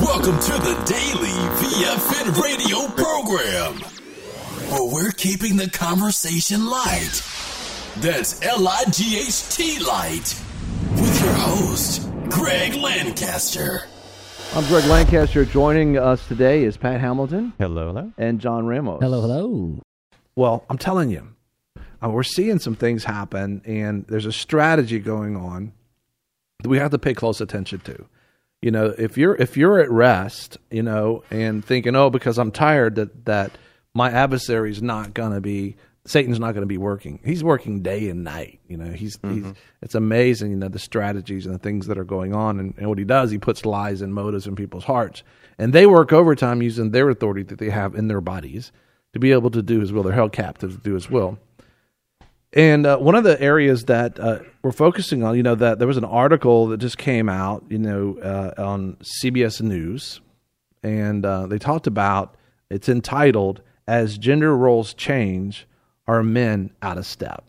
Welcome to the Daily VFN radio program, where we're keeping the conversation light. That's L-I-G-H-T light. With your host, Greg Lancaster. I'm Greg Lancaster. Joining us today is Pat Hamilton. Hello, hello. And John Ramos. Hello, hello. Well, I'm telling you, we're seeing some things happen, and there's a strategy going on that we have to pay close attention to. You know, if you're at rest, you know, and thinking, oh, because I'm tired, that my adversary's not going to be, Satan's not going to be working. He's working day and night. You know, he's it's amazing, you know, the strategies and the things that are going on. And what he does, he puts lies and motives in people's hearts. And they work overtime using their authority that they have in their bodies to be able to do his will. They're held captive to do his will. And one of the areas that we're focusing on, you know, that there was an article that just came out, you know, on CBS News, and they talked about, it's entitled, "As Gender Roles Change, Are Men Out of Step?"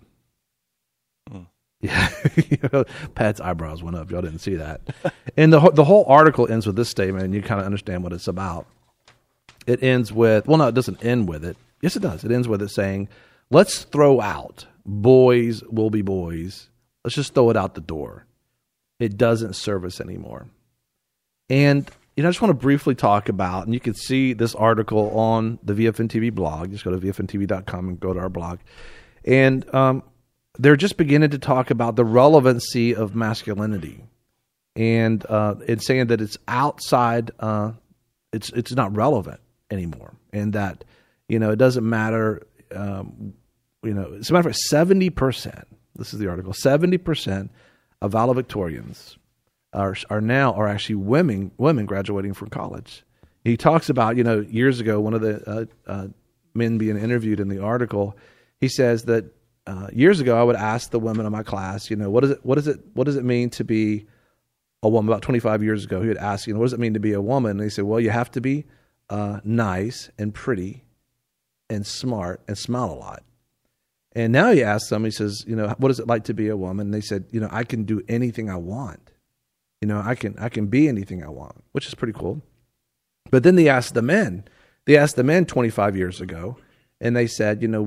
Yeah, you know, Pat's eyebrows went up. Y'all didn't see that. And the whole article ends with this statement, and you kind of understand what it's about. It ends with, well, no, it doesn't end with it. Yes, it does. It ends with it saying, let's throw out boys will be boys. Let's just throw it out the door. It doesn't serve us anymore. And, you know, I just want to briefly talk about, and you can see this article on the VFN TV blog. Just go to vfntv.com and go to our blog. And they're just beginning to talk about the relevancy of masculinity. And it's saying that it's outside, it's not relevant anymore. And that, you know, it doesn't matter, you know, as a matter of fact, 70%, this is the article, 70% of valedictorians are actually women graduating from college. He talks about, you know, years ago, one of the men being interviewed in the article, he says that years ago I would ask the women in my class, you know, what does it mean to be a woman? About 25 years ago, he would ask, you know, what does it mean to be a woman? And they said, well, you have to be nice and pretty and smart and smile a lot. And now he asks them, he says, you know, what is it like to be a woman? And they said, you know, I can do anything I want. You know, I can be anything I want, which is pretty cool. But then they asked the men. They asked the men 25 years ago, and they said, you know,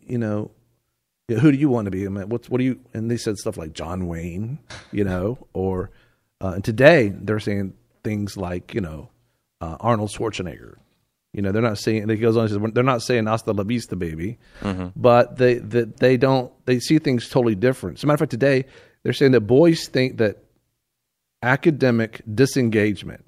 who do you want to be? I mean, what do you? And they said stuff like John Wayne, you know, or and today they're saying things like, you know, Arnold Schwarzenegger. You know, they're not saying. He goes on. He says, they're not saying "hasta la vista, baby," but they don't. They see things totally different. As a matter of fact, today they're saying that boys think that academic disengagement.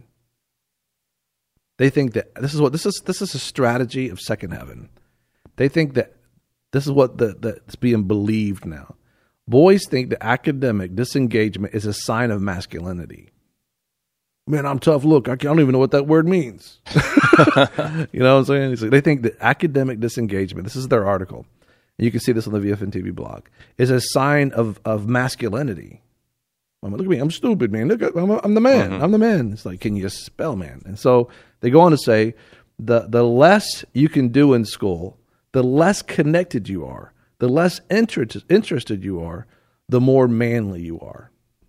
They think that this is a strategy of second heaven. They think that this is what that's being believed now. Boys think that academic disengagement is a sign of masculinity. Man, I'm tough. Look, I don't even know what that word means. You know what I'm saying? They think that academic disengagement, this is their article, and you can see this on the VFN TV blog, is a sign of masculinity. I mean, look at me. I'm stupid, man. Look, I'm the man. I'm the man. It's like, can you just spell man? And so they go on to say, the less you can do in school, the less connected you are, the less interested you are, the more manly you are.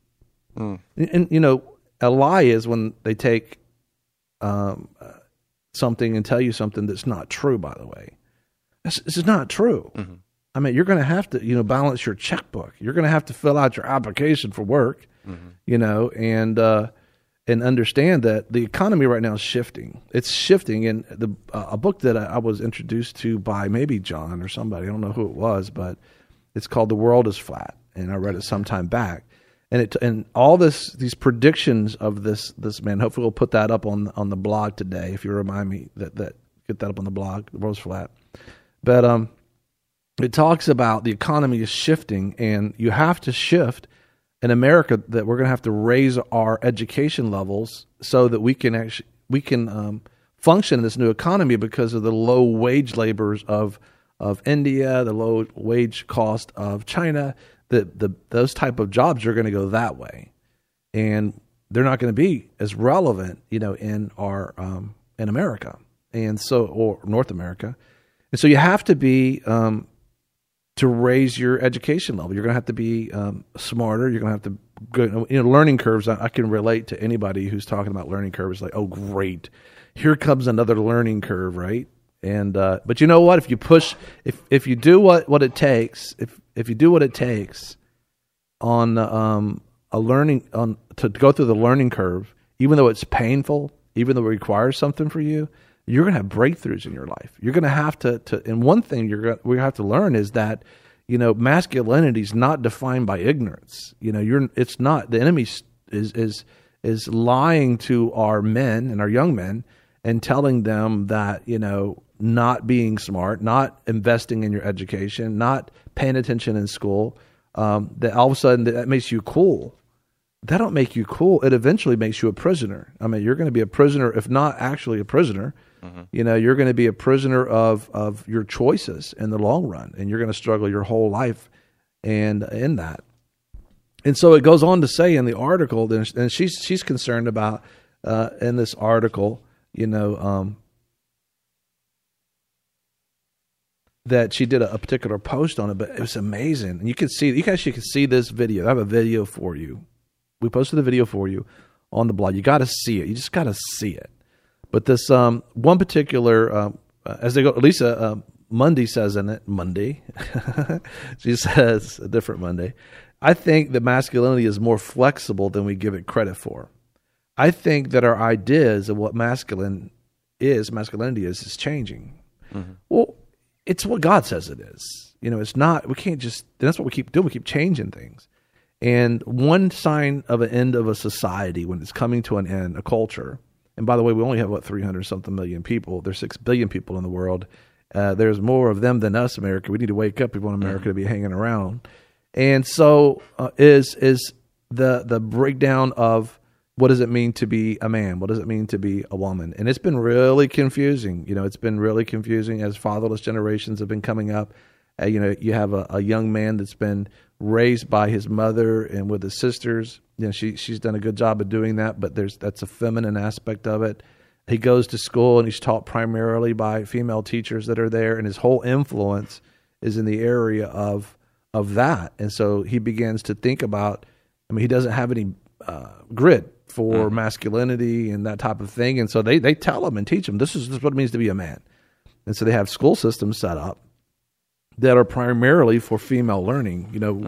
And you know, a lie is when they take something and tell you something that's not true, by the way. This is not true. I mean, you're going to have to, you know, balance your checkbook. You're going to have to fill out your application for work, you know, and understand that the economy right now is shifting. It's shifting. And a book that I was introduced to by maybe John or somebody, I don't know who it was, but it's called The World is Flat. And I read it some time back. And all these predictions of this man, hopefully we'll put that up on the blog today. If you remind me that get that up on the blog, The World's Flat. But it talks about the economy is shifting, and you have to shift in America. That we're going to have to raise our education levels so that we can function in this new economy because of the low wage laborers of India, the low wage cost of China. Those type of jobs are going to go that way, and they're not going to be as relevant, you know, in our in America, and so or North America, and so you have to be to raise your education level. You're going to have to be smarter. You're going to have to good, learning curves. I can relate to anybody who's talking about learning curves. Like, oh, great, here comes another learning curve, right? And but you know what? If you push, if you do what it takes, if you do what it takes on a learning to go through the learning curve, even though it's painful, even though it requires something for you, you're going to have breakthroughs in your life. You're going to have to. And one thing we have to learn is that masculinity is not defined by ignorance. It's not. The enemy is lying to our men and our young men and telling them that not being smart, not investing in your education, not paying attention in school, that all of a sudden that makes you cool. That don't make you cool. It eventually makes you a prisoner. I mean, you're going to be a prisoner, if not actually a prisoner. You're going to be a prisoner of your choices in the long run, and you're going to struggle your whole life and in that. And so it goes on to say in the article, and she's concerned about in this article, that she did a particular post on it, but it was amazing. And you actually can see this video. I have a video for you. We posted the video for you on the blog. You got to see it. You just got to see it. But this one particular, as they go, Lisa Mundy says in it, she says, a different Monday, I think that masculinity is more flexible than we give it credit for. I think that our ideas of what masculinity is changing. Well, it's what God says it is. It's not, we can't just, that's what we keep doing. We keep changing things. And one sign of an end of a society when it's coming to an end, a culture, and by the way, we only have, 300-something million people. There's 6 billion people in the world. There's more of them than us, America. We need to wake up if we want America to be hanging around. And so is the breakdown of what does it mean to be a man? What does it mean to be a woman? And it's been really confusing. It's been really confusing as fatherless generations have been coming up. You have a young man that's been raised by his mother and with his sisters. She's done a good job of doing that, but that's a feminine aspect of it. He goes to school and he's taught primarily by female teachers that are there, and his whole influence is in the area of that. And so he begins to think about, he doesn't have any grid for masculinity and that type of thing. And so they tell him and teach him, this is what it means to be a man. And so they have school systems set up that are primarily for female learning.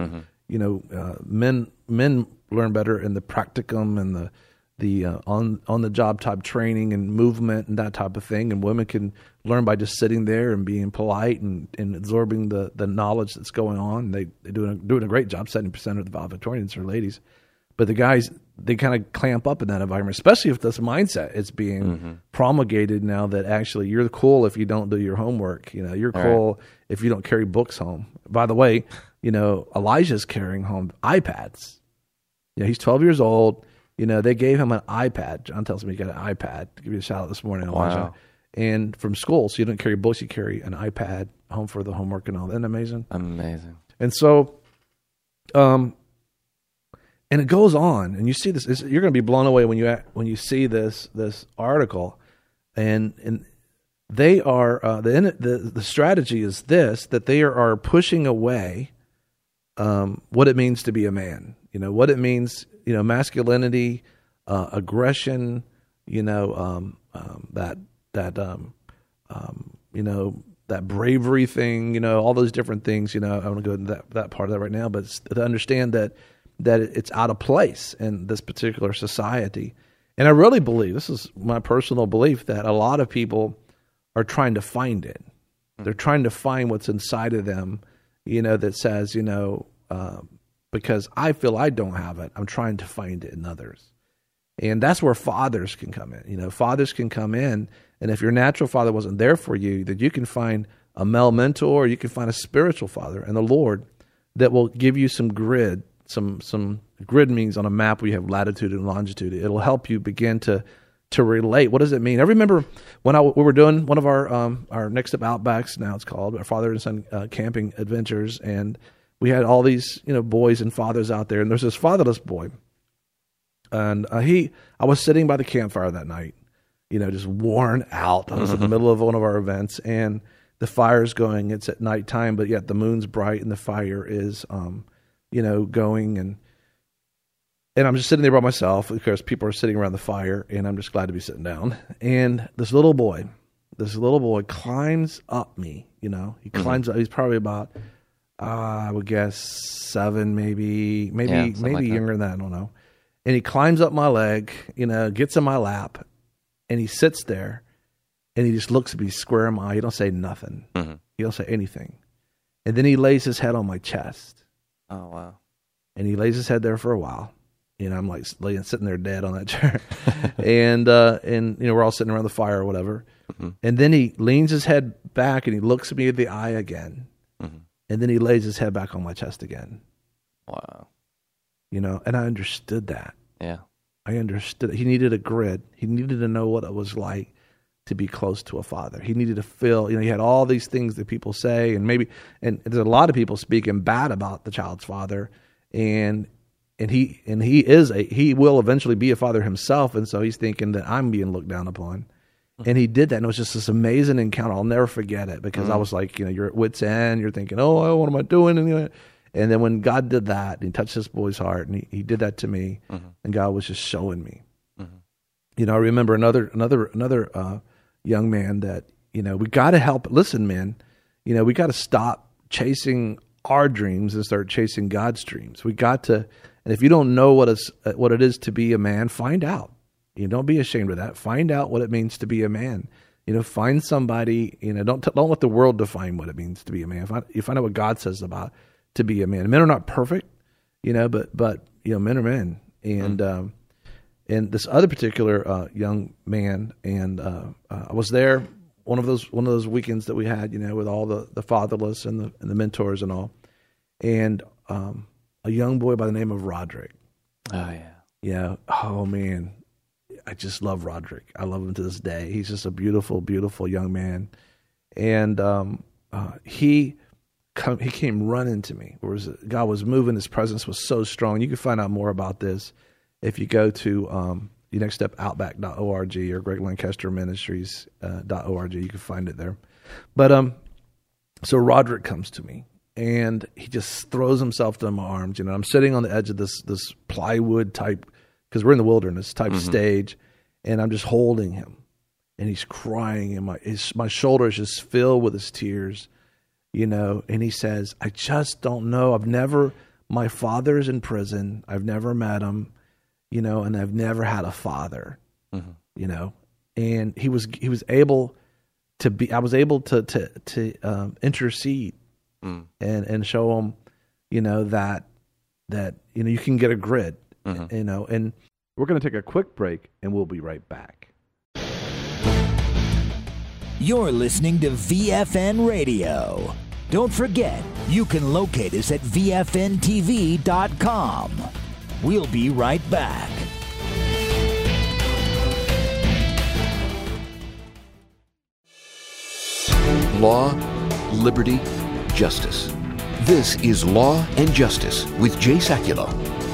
Men learn better in the practicum and the on the job type training and movement and that type of thing, and women can learn by just sitting there and being polite and absorbing the knowledge that's going on. They're doing a great job. 70% of the valedictorians are ladies, but the guys, they kind of clamp up in that environment, especially if this mindset is being promulgated now that actually you're cool if you don't do your homework. You're cool if you don't carry books home. By the way, Elijah's carrying home iPads. He's 12 years old. They gave him an iPad. John tells me he got an iPad. To give you a shout out this morning, Elijah. Wow. And from school, so you don't carry books, you carry an iPad home for the homework and all. Isn't that amazing? Amazing. And so, and it goes on, and you see this. You're going to be blown away when you see this article, and they are the strategy is this, that they are pushing away what it means to be a man. What it means. Masculinity, aggression. That bravery thing. All those different things. I don't want to go into that part of that right now, but to understand that it's out of place in this particular society. And I really believe, this is my personal belief, that a lot of people are trying to find it. They're trying to find what's inside of them, that says, because I feel I don't have it, I'm trying to find it in others. And that's where fathers can come in. Fathers can come in, and if your natural father wasn't there for you, that you can find a male mentor, or you can find a spiritual father and the Lord that will give you some grid. Some grid means on a map we have latitude and longitude. It'll help you begin to relate. What does it mean? I remember when we were doing one of our Next Step Outbacks, now it's called, our father and son camping adventures, and we had all these boys and fathers out there, and there's this fatherless boy, and I was sitting by the campfire that night, just worn out. I was in the middle of one of our events, and the fire's going. It's at nighttime, but yet the moon's bright, and the fire is going, and And I'm just sitting there by myself. Of course, people are sitting around the fire, and I'm just glad to be sitting down. And this little boy climbs up me. He climbs up. He's probably about, I would guess 7, maybe like younger than that. I don't know. And he climbs up my leg, gets in my lap, and he sits there, and he just looks at me square in my eye. He don't say nothing. Mm-hmm. He don't say anything. And then he lays his head on my chest. Oh, wow. And he lays his head there for a while. I'm like sitting there dead on that chair. and we're all sitting around the fire or whatever. Mm-hmm. And then he leans his head back and he looks at me in the eye again. Mm-hmm. And then he lays his head back on my chest again. Wow. And I understood that. Yeah. I understood. He needed a grid. He needed to know what it was like to be close to a father. He needed to feel, he had all these things that people say, and there's a lot of people speaking bad about the child's father, and he will eventually be a father himself, and so he's thinking that I'm being looked down upon. And he did that, and it was just this amazing encounter. I'll never forget it, because I was like, you're at wit's end, you're thinking, oh, what am I doing? And then when God did that, and he touched this boy's heart, and he did that to me, and God was just showing me. I remember another young man that, we got to help. Listen, man, we got to stop chasing our dreams and start chasing God's dreams. We got to, and if you don't know what it is to be a man, find out. Don't be ashamed of that. Find out what it means to be a man. Find somebody. Don't let the world define what it means to be a man. You find out what God says about to be a man. Men are not perfect, but men are men. And this other particular young man, and I was there one of those weekends that we had, with all the fatherless and the mentors and all, and a young boy by the name of Roderick. Oh yeah, yeah. Oh man, I just love Roderick. I love him to this day. He's just a beautiful, beautiful young man, and he came running to me. God was moving. His presence was so strong. You can find out more about this if you go to the Next Step Outback.org or Greg Lancaster Ministries.org. You can find it there. But so Roderick comes to me, and he just throws himself to my arms. I'm sitting on the edge of this plywood type, because we're in the wilderness type stage, and I'm just holding him, and he's crying, and my shoulder is just filled with his tears, and he says, I just don't know. My father's in prison. I've never met him. And I've never had a father, and he was able to be, I was able to intercede and show him, that you can get a grid, and we're going to take a quick break, and we'll be right back. You're listening to VFN Radio. Don't forget, you can locate us at VFNTV.com. We'll be right back. Law, liberty, justice. This is Law and Justice with Jay Sekulow.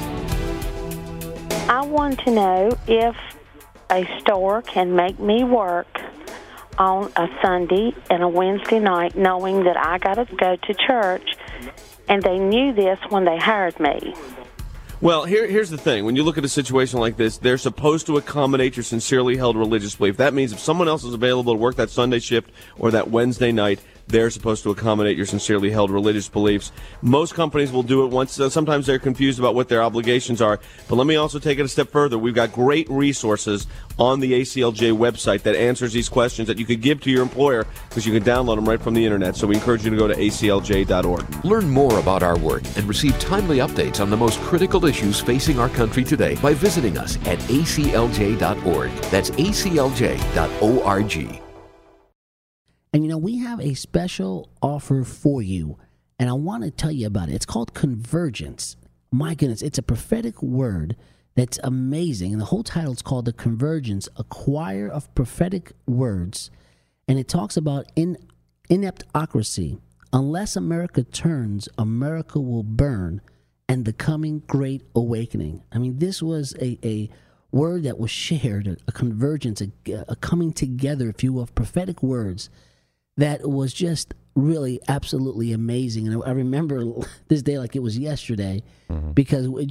I want to know if a store can make me work on a Sunday and a Wednesday night knowing that I got to go to church, and they knew this when they hired me. Well, here's the thing. When you look at a situation like this, they're supposed to accommodate your sincerely held religious belief. That means if someone else is available to work that Sunday shift or that Wednesday night, they're supposed to accommodate your sincerely held religious beliefs. Most companies will do it once. Sometimes they're confused about what their obligations are. But let me also take it a step further. We've got great resources on the ACLJ website that answers these questions that you could give to your employer, because you can download them right from the internet. So we encourage you to go to aclj.org. Learn more about our work and receive timely updates on the most critical issues facing our country today by visiting us at aclj.org. That's aclj.org. And we have a special offer for you, and I want to tell you about it. It's called Convergence. My goodness, it's a prophetic word that's amazing. And the whole title is called The Convergence, a choir of prophetic words. And it talks about ineptocracy. Unless America turns, America will burn, and the coming great awakening. I mean, this was a word that was shared, a convergence, a coming together, if you will, of prophetic words that was just really absolutely amazing. And I remember this day like it was yesterday, because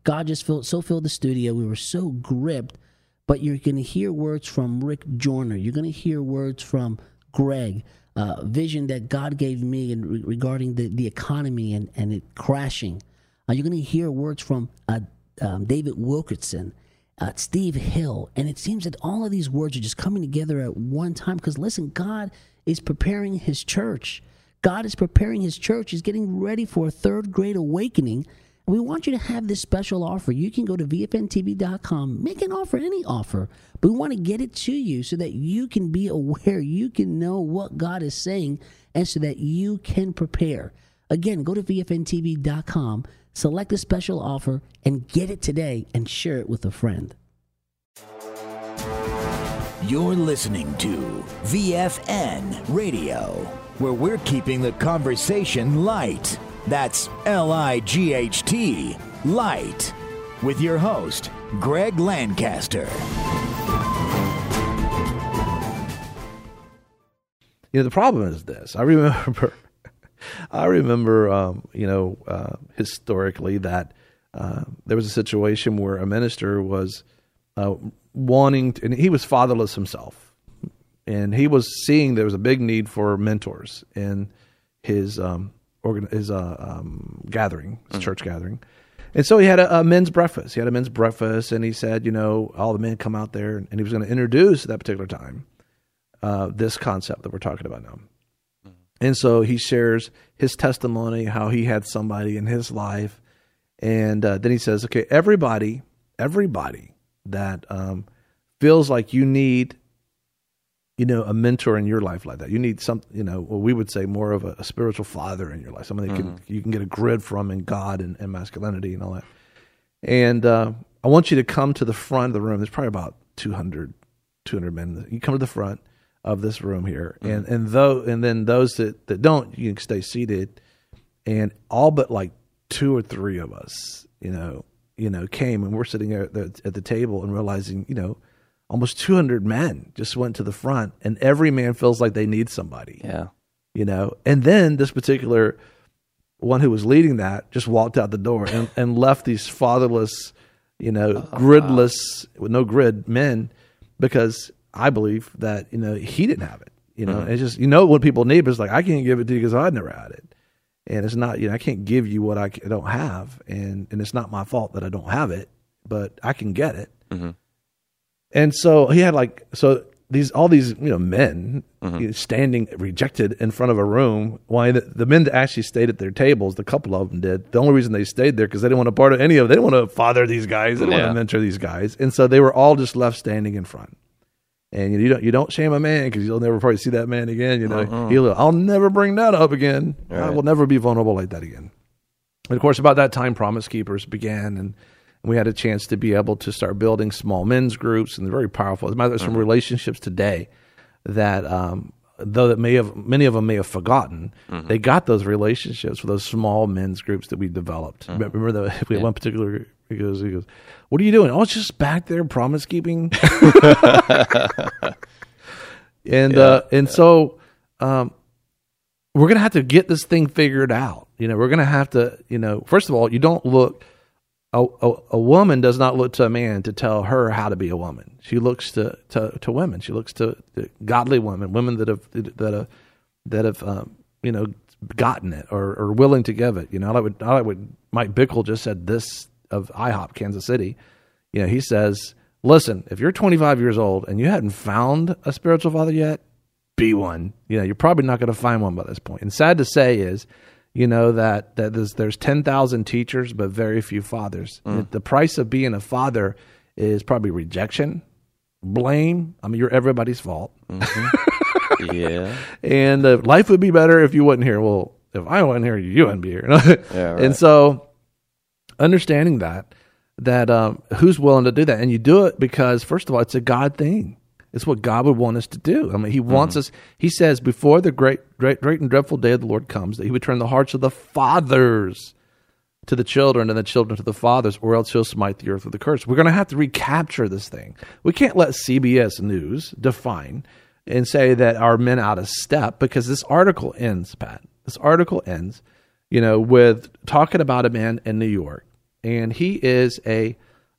God just filled the studio. We were so gripped. But you're going to hear words from Rick Joyner. You're going to hear words from Greg. Vision that God gave me regarding the economy and it crashing. You're going to hear words from David Wilkerson, Steve Hill. And it seems that all of these words are just coming together at one time. Because listen, God is preparing his church. God is preparing his church. He's getting ready for a third great awakening. We want you to have this special offer. You can go to VFNTV.com, make an offer, any offer. But we want to get it to you so that you can be aware, you can know what God is saying, and so that you can prepare. Again, go to VFNTV.com, select a special offer, and get it today and share it with a friend. You're listening to VFN Radio, where we're keeping the conversation light. That's LIGHT, Light, with your host, Greg Lancaster. The problem is this. I remember, historically that there was a situation where a minister was wanting to, and he was fatherless himself, and he was seeing there was a big need for mentors in his gathering, his church gathering. And so he had a men's breakfast. And he said, all the men come out there, and he was going to introduce at that particular time this concept that we're talking about now. And so he shares his testimony, how he had somebody in his life. And then he says, okay, everybody that feels like you need a mentor in your life like that. You need what we would say more of a spiritual father in your life, somebody you can get a grid from in God and masculinity and all that. And I want you to come to the front of the room. There's probably about 200 men. You come to the front of this room here, and then those that don't, you can stay seated. And all but like 2 or 3 of us, came, and we're sitting there at the table and realizing, almost 200 men just went to the front, and every man feels like they need somebody. Yeah. And then this particular one who was leading that just walked out the door and left these fatherless, gridless, with no grid men, because I believe that, he didn't have it. It's just, what people need, but it's like, I can't give it to you because I've never had it. And it's not, I can't give you what I don't have. And it's not my fault that I don't have it, but I can get it. Mm-hmm. And so he had all these men standing rejected in front of a room. Why the men that actually stayed at their tables, the couple of them did. The only reason they stayed there because they didn't want to part of any of it. They didn't want to father these guys. They didn't want to mentor these guys. And so they were all just left standing in front. And you don't shame a man because you'll never probably see that man again. I'll never bring that up again. Right. I will never be vulnerable like that again. And of course, about that time, Promise Keepers began, and we had a chance to be able to start building small men's groups, and they're very powerful. As a matter of fact, there's some relationships today that, though that many of them may have forgotten, they got those relationships for those small men's groups that we developed. Remember we had one particular. He goes, what are you doing? Oh, it's just back there, promise keeping. So we're gonna have to get this thing figured out. We're gonna have to. First of all, you don't look. A woman does not look to a man to tell her how to be a woman. She looks to women. She looks to godly women that have gotten it or are willing to give it. I like what Mike Bickle just said this of IHOP Kansas City. He says, listen, if you're 25 years old and you hadn't found a spiritual father yet, be one. You're probably not going to find one by this point. And sad to say is, that there's 10,000 teachers, but very few fathers. The price of being a father is probably rejection, blame. I mean, you're everybody's fault. Mm-hmm. Yeah. And life would be better if you wasn't here. Well, if I wasn't here, you wouldn't be here. Yeah, right. And so understanding that who's willing to do that? And you do it because, first of all, it's a God thing. It's what God would want us to do. I mean, he wants us, he says, before the great and dreadful day of the Lord comes, that he would turn the hearts of the fathers to the children and the children to the fathers, or else he'll smite the earth with a curse. We're going to have to recapture this thing. We can't let CBS News define and say that our men out of step, because this article ends, Pat. This article ends, with talking about a man in New York and he is a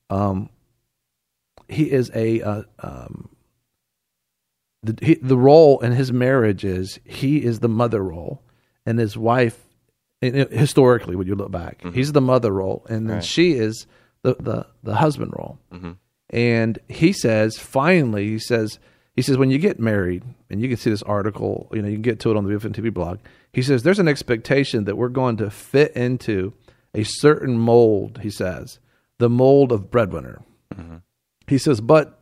the role in his marriage is he is the mother role, and his wife, historically, when you look back, he's the mother role, and then she is the husband role. And he says, finally, he says when you get married, and you can see this article, you can get to it on the VFN TV blog. He says there's an expectation that we're going to fit into a certain mold. He says the mold of breadwinner. He says, but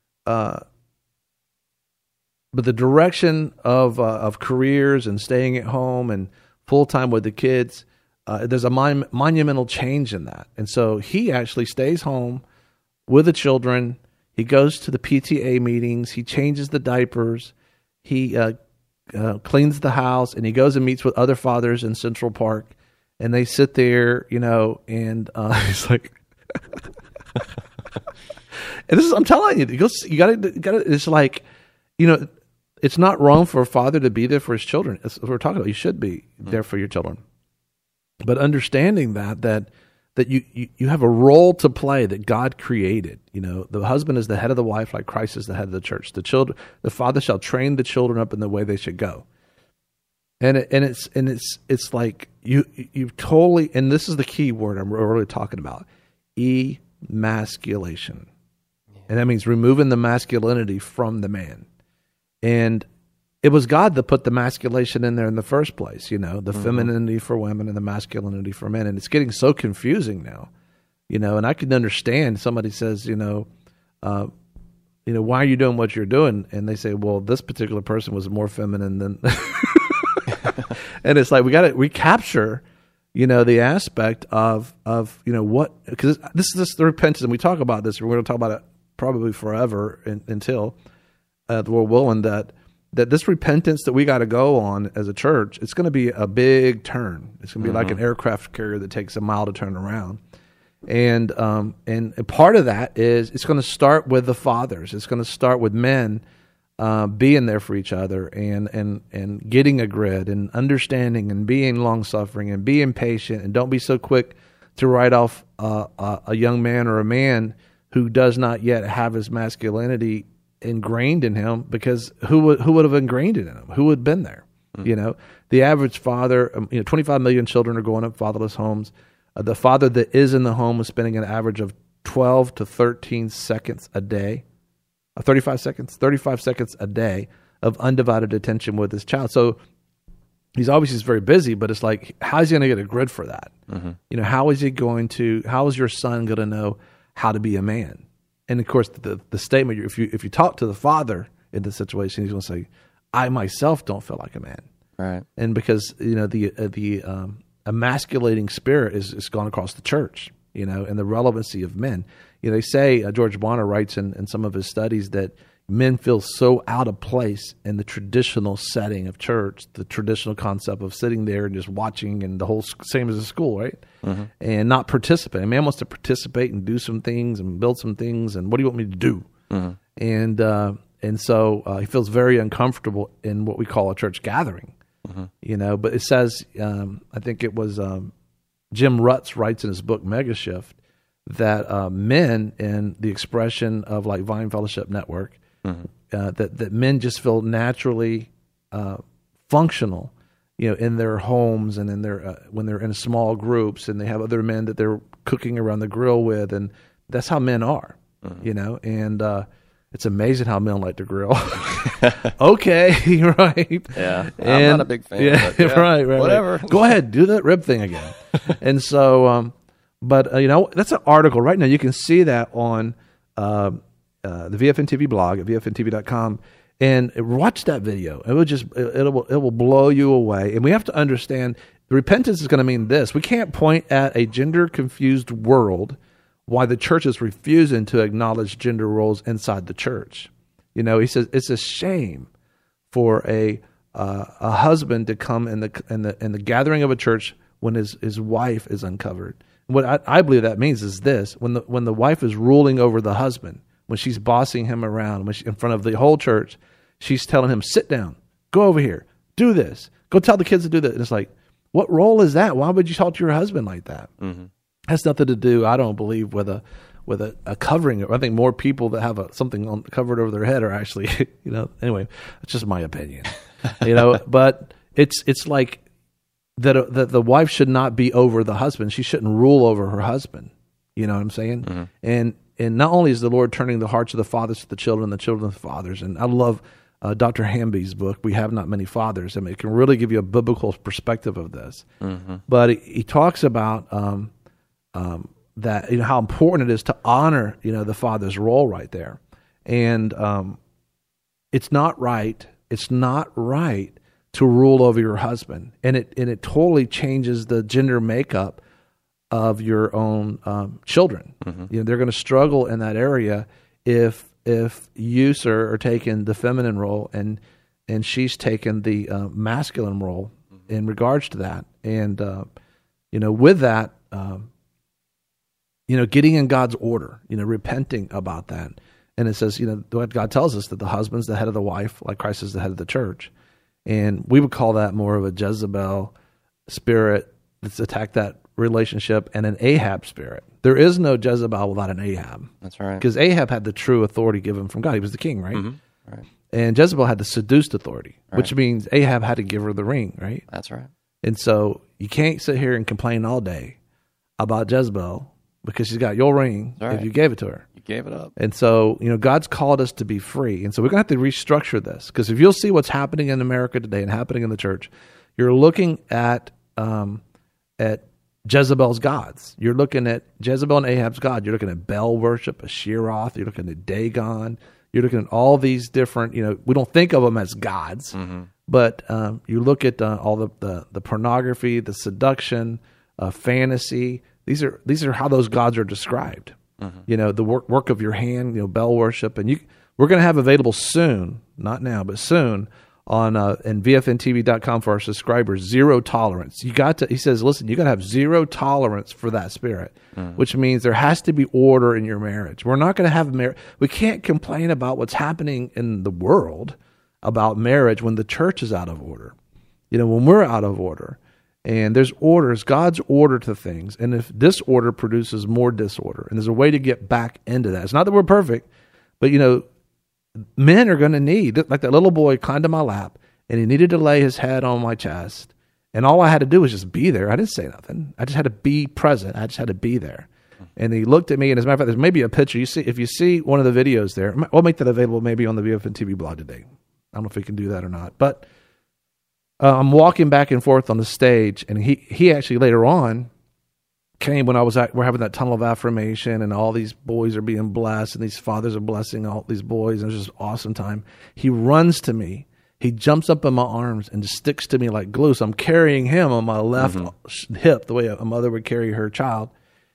the direction of careers and staying at home and full time with the kids, there's a monumental change in that. And so he actually stays home with the children. He goes to the PTA meetings. He changes the diapers. He cleans the house, and he goes and meets with other fathers in Central Park. And they sit there, and he's like, and this is, I'm telling you, you got to. It's like, it's not wrong for a father to be there for his children. That's what we're talking about. You should be there for your children, but understanding that you have a role to play that God created. The husband is the head of the wife, like Christ is the head of the church. The father shall train the children up in the way they should go. And it's like you totally, and this is the key word I'm really talking about, emasculation. And that means removing the masculinity from the man. And it was God that put the masculation in there in the first place, the femininity for women and the masculinity for men. And it's getting so confusing now, and I can understand somebody says, why are you doing what you're doing? And they say, well, this particular person was more feminine than, and it's like, we got to recapture, the aspect of what, because this is the repentance, and we talk about this, we're going to talk about it probably forever until the Lord willing, that this repentance that we got to go on as a church, it's going to be a big turn. It's going to be like an aircraft carrier that takes a mile to turn around. And part of that is it's going to start with the fathers. It's going to start with men being there for each other and getting a grid and understanding and being long-suffering and being patient, and don't be so quick to write off a young man or a man who does not yet have his masculinity ingrained in him, because who would have ingrained it in him? Who would have been there? The average father, 25 million children are growing up fatherless homes. The father that is in the home is spending an average of 12 to 13 seconds a day, 35 seconds a day of undivided attention with his child. So he's obviously very busy, but it's like, how is he going to get a grid for that? How is your son going to know how to be a man? And of course, the statement, if you talk to the father in this situation, he's going to say, I myself don't feel like a man. Right. And because, the emasculating spirit is gone across the church, and the relevancy of men. They say, George Bonner writes in some of his studies that men feel so out of place in the traditional setting of church, the traditional concept of sitting there and just watching, and the whole same as a school, right? And not participating. A man wants to participate and do some things and build some things, and what do you want me to do? And so he feels very uncomfortable in what we call a church gathering, But it says, I think it was Jim Rutz writes in his book Mega Shift that men, in the expression of like Vine Fellowship Network, that men just feel naturally functional, in their homes and in their when they're in small groups and they have other men that they're cooking around the grill with, and that's how men are, And it's amazing how men like to grill. Okay, right? Yeah, I'm not a big fan. Yeah, but yeah, right. Whatever. Go ahead, do that rib thing again. And so, but that's an article right now. You can see that on the VFN TV blog at VFNTV.com, and watch that video. It will blow you away. And we have to understand the repentance is going to mean this. We can't point at a gender confused world why the church is refusing to acknowledge gender roles inside the church. He says it's a shame for a husband to come in the gathering of a church when his wife is uncovered. What I believe that means is this: when the wife is ruling over the husband, when she's bossing him around, in front of the whole church, she's telling him, "Sit down, go over here, do this, go tell the kids to do that." And it's like, what role is that? Why would you talk to your husband like that? Has nothing to do, I don't believe, with a covering. I think more people that have something covered over their head are actually, anyway, it's just my opinion, but it's like that the wife should not be over the husband. She shouldn't rule over her husband. You know what I'm saying? Mm-hmm. And not only is the Lord turning the hearts of the fathers to the children to the fathers, and I love Dr. Hamby's book, We Have Not Many Fathers. I mean, it can really give you a biblical perspective of this. Mm-hmm. But he talks about that, how important it is to honor, the father's role right there. And it's not right. It's not right to rule over your husband. And it totally changes the gender makeup of your own children. Mm-hmm. They're going to struggle in that area if you, sir, are taking the feminine role and she's taken the masculine role in regards to that. And, with that, getting in God's order, repenting about that. And it says, what God tells us, that the husband's the head of the wife, like Christ is the head of the church. And we would call that more of a Jezebel spirit that's attacked that relationship, and an Ahab spirit. There is no Jezebel without an Ahab. That's right. Because Ahab had the true authority given from God. He was the king, right? Mm-hmm. Right. And Jezebel had the seduced authority, right, which means Ahab had to give her the ring, right? That's right. And so you can't sit here and complain all day about Jezebel because she's got your ring if you gave it to her. You gave it up. And so, God's called us to be free. And so we're going to have to restructure this, because if you'll see what's happening in America today and happening in the church, you're looking at Jezebel's gods. You're looking at Jezebel and Ahab's God. You're looking at Baal worship, Asheroth. You're looking at Dagon. You're looking at all these different, we don't think of them as gods, mm-hmm, but you look at all the pornography, the seduction, fantasy. These are how those gods are described. Mm-hmm. The work of your hand, Baal worship. And we're going to have available soon, not now, but soon, on and VFNTV.com for our subscribers, zero tolerance. He says, listen, you got to have zero tolerance for that spirit, which means there has to be order in your marriage. We're not going to have marriage. We can't complain about what's happening in the world about marriage when the church is out of order. When we're out of order, and there's orders, God's order to things. And if disorder produces more disorder, and there's a way to get back into that. It's not that we're perfect, but men are going to need, like that little boy climbed to my lap, and he needed to lay his head on my chest, and all I had to do was just be there. I didn't say nothing. I just had to be present. I just had to be there. And he looked at me, and as a matter of fact, there's maybe a picture. If you see one of the videos there, we'll make that available maybe on the VFN TV blog today. I don't know if we can do that or not, but I'm walking back and forth on the stage, and he actually later on came when we're having that tunnel of affirmation, and all these boys are being blessed, and these fathers are blessing all these boys, and it's just an awesome time. He runs to me. He jumps up in my arms and just sticks to me like glue. So I'm carrying him on my left hip, the way a mother would carry her child.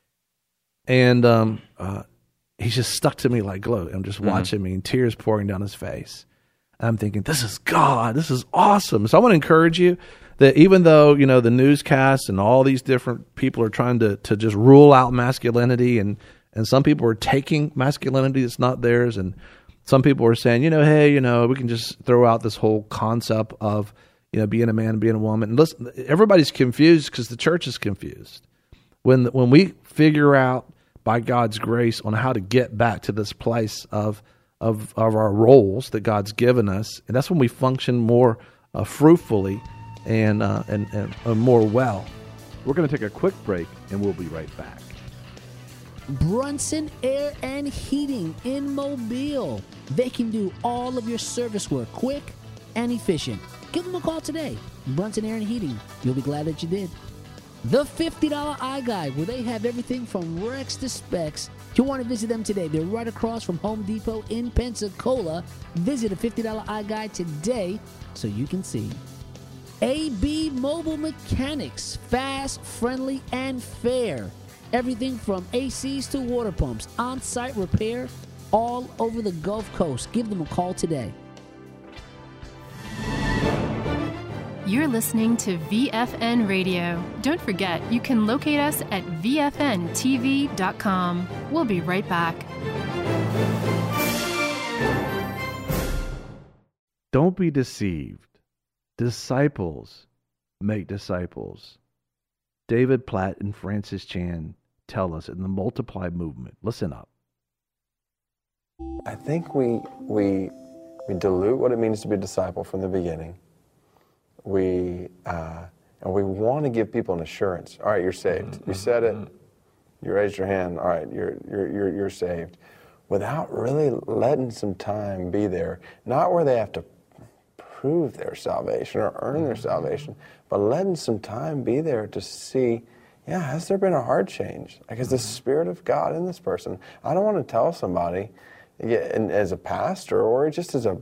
And he's just stuck to me like glue. I'm just watching me, and tears pouring down his face. And I'm thinking, this is God. This is awesome. So I want to encourage you that even though, the newscasts and all these different people are trying to just rule out masculinity, and some people are taking masculinity that's not theirs, and some people are saying, hey, we can just throw out this whole concept of, being a man, being a woman. And listen, everybody's confused because the church is confused. When we figure out by God's grace on how to get back to this place of our roles that God's given us, and that's when we function more fruitfully and more well. We're going to take a quick break, and we'll be right back. Brunson Air and Heating in Mobile. They can do all of your service work quick and efficient. Give them a call today. Brunson Air and Heating. You'll be glad that you did. The $50 iGuide, where they have everything from Rex to specs. If you want to visit them today, they're right across from Home Depot in Pensacola. Visit a $50 iGuide today so you can see. AB Mobile Mechanics, fast, friendly, and fair. Everything from ACs to water pumps, on-site repair, all over the Gulf Coast. Give them a call today. You're listening to VFN Radio. Don't forget, you can locate us at VFNTV.com. We'll be right back. Don't be deceived. Disciples make disciples. David Platt and Francis Chan tell us in the Multiply movement? Listen up. I think we dilute what it means to be a disciple from the beginning. And we want to give people an assurance. All right, you're saved. You said it. You raised your hand. All right, you're saved. Without really letting some time be there, not where they have to prove their salvation or earn their salvation, but letting some time be there to see, has there been a heart change? Like, is the Spirit of God in this person? I don't want to tell somebody, as a pastor or just as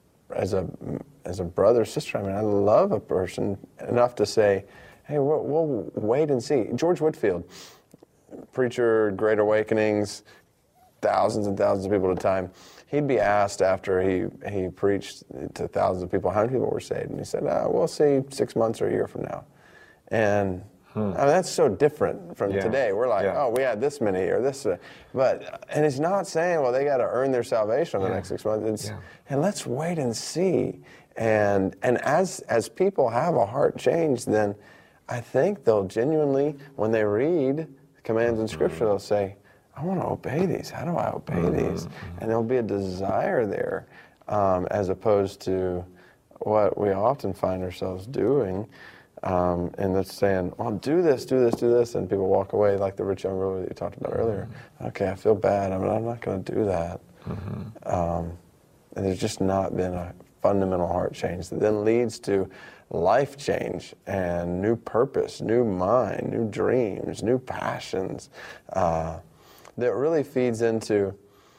a brother or sister. I mean, I love a person enough to say, hey, we'll wait and see. George Whitefield, preacher, Great Awakenings, thousands and thousands of people at a time. He'd be asked after he preached to thousands of people, how many people were saved? And he said, we'll see 6 months or a year from now. And I mean, that's so different from today. We're like, we had this many or this. And it's not saying, well, they got to earn their salvation in the next 6 months. And let's wait and see. And as people have a heart change, then I think they'll genuinely, when they read commands in Scripture, they'll say, I want to obey these. How do I obey these? And there'll be a desire there, as opposed to what we often find ourselves doing, and that's saying, well, do this, and people walk away like the rich young ruler that you talked about earlier. Okay, I feel bad. I mean, I'm not going to do that. And there's just not been a fundamental heart change that then leads to life change and new purpose, new mind, new dreams, new passions, that really feeds into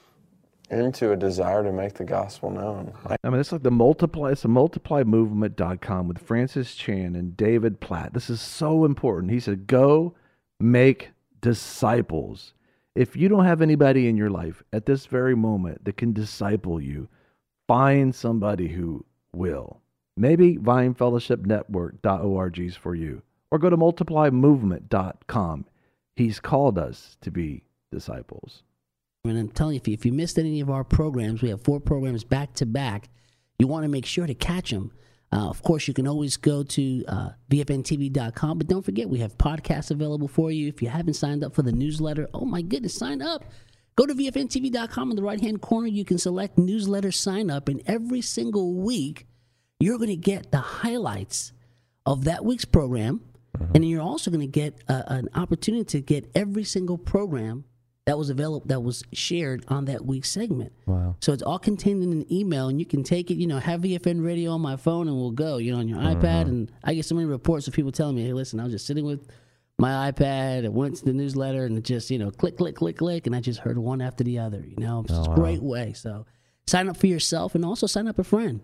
a desire to make the gospel known. I mean, it's like the Multiply. It's the multiplymovement.com with Francis Chan and David Platt. This is so important. He said, go make disciples. If you don't have anybody in your life at this very moment that can disciple you, find somebody who will. Maybe VineFellowshipNetwork.org is for you. Or go to multiplymovement.com. He's called us to be disciples. And I'm telling you, if you missed any of our programs, we have 4 programs back to back. You want to make sure to catch them. Of course, you can always go to VFNTV.com, but don't forget we have podcasts available for you. If you haven't signed up for the newsletter, oh my goodness, sign up. Go to VFNTV.com in the right-hand corner. You can select newsletter sign up, and every single week you're going to get the highlights of that week's program, and you're also going to get an opportunity to get every single program that was available, that was shared on that week's segment. Wow. So it's all contained in an email, and you can take it, have VFN radio on my phone, and we'll go, on your iPad. And I get so many reports of people telling me, hey, listen, I was just sitting with my iPad, I went to the newsletter, and it just, click, click, click, click, and I just heard one after the other, It's a great way. So sign up for yourself, and also sign up a friend.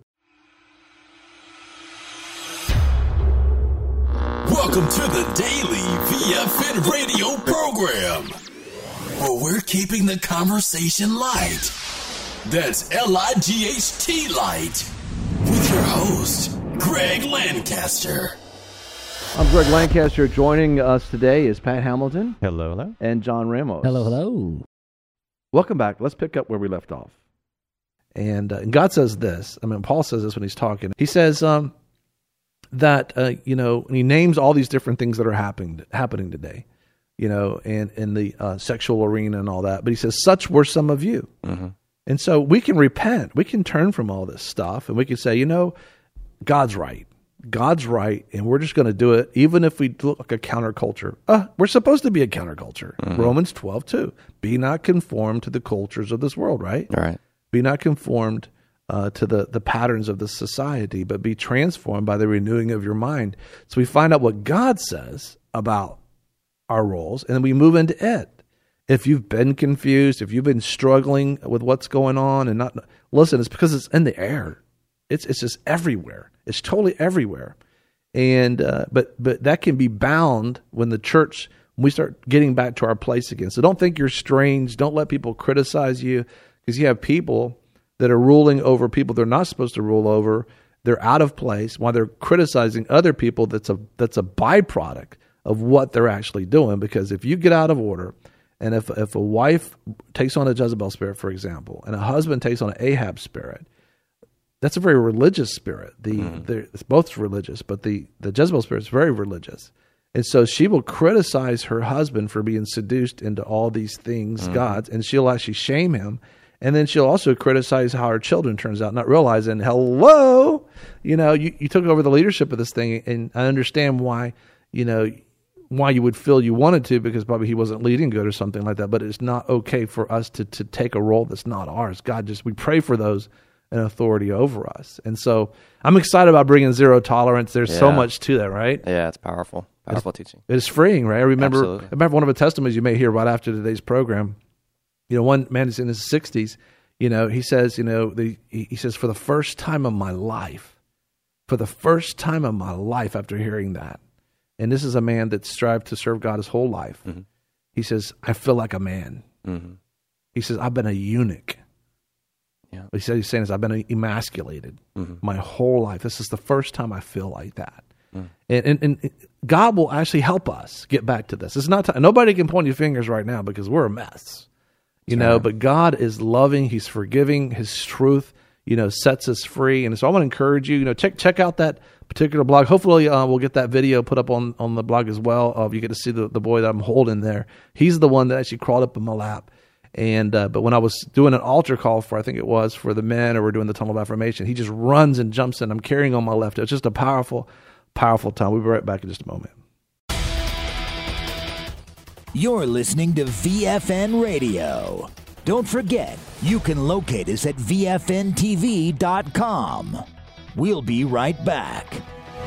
Welcome to the daily VFN radio program, where we're keeping the conversation light. That's LIGHT light. With your host, Greg Lancaster. I'm Greg Lancaster. Joining us today is Pat Hamilton. Hello. And John Ramos. Hello. Welcome back. Let's pick up where we left off. And God says this. I mean, Paul says this when he's talking. He says that, and he names all these different things that are happening today. And in the sexual arena and all that. But he says, such were some of you. And so we can repent. We can turn from all this stuff, and we can say, God's right. God's right, and we're just going to do it, even if we look like a counterculture. We're supposed to be a counterculture. Romans 12:2. Be not conformed to the cultures of this world, right? All right. Be not conformed to the patterns of this society, but be transformed by the renewing of your mind. So we find out what God says about our roles, and then we move into it. If you've been confused, if you've been struggling with what's going on and not listen, it's because it's in the air. It's just everywhere. It's totally everywhere. And but that can be bound when the church, when we start getting back to our place again. So don't think you're strange. Don't let people criticize you, because you have people that are ruling over people they're not supposed to rule over. They're out of place while they're criticizing other people. That's a byproduct of what they're actually doing. Because if you get out of order, and if a wife takes on a Jezebel spirit, for example, and a husband takes on an Ahab spirit, that's a very religious spirit. It's both religious, but the Jezebel spirit is very religious. And so she will criticize her husband for being seduced into all these things, gods, and she'll actually shame him. And then she'll also criticize how her children turns out, not realizing, hello, you took over the leadership of this thing, and I understand why, why you would feel you wanted to, because probably he wasn't leading good or something like that. But it's not okay for us to take a role that's not ours. God, we pray for those in authority over us. And so I'm excited about bringing zero tolerance. There's so much to that, right? Yeah, it's powerful. Powerful teaching. It's freeing, right? I remember Absolutely. one of the testimonies you may hear right after today's program. One man is in his 60s. He says, he says, for the first time of my life, after hearing that, and this is a man that strived to serve God his whole life. He says, I feel like a man. He says, I've been a eunuch. Yeah. What he's saying is, I've been emasculated my whole life. This is the first time I feel like that. And God will actually help us get back to this. It's not time. Nobody can point your fingers right now because we're a mess. But God is loving. He's forgiving. His truth, sets us free. And so I want to encourage you, check out that particular blog. Hopefully we'll get that video put up on the blog as well. You get to see the boy that I'm holding there. He's the one that actually crawled up in my lap. And but when I was doing an altar call for, I think it was for the men, or we're doing the tunnel of affirmation, he just runs and jumps in. I'm carrying on my left. It's just a powerful, powerful time. We'll be right back in just a moment. You're listening to VFN Radio. Don't forget, you can locate us at VFNTV.com. We'll be right back.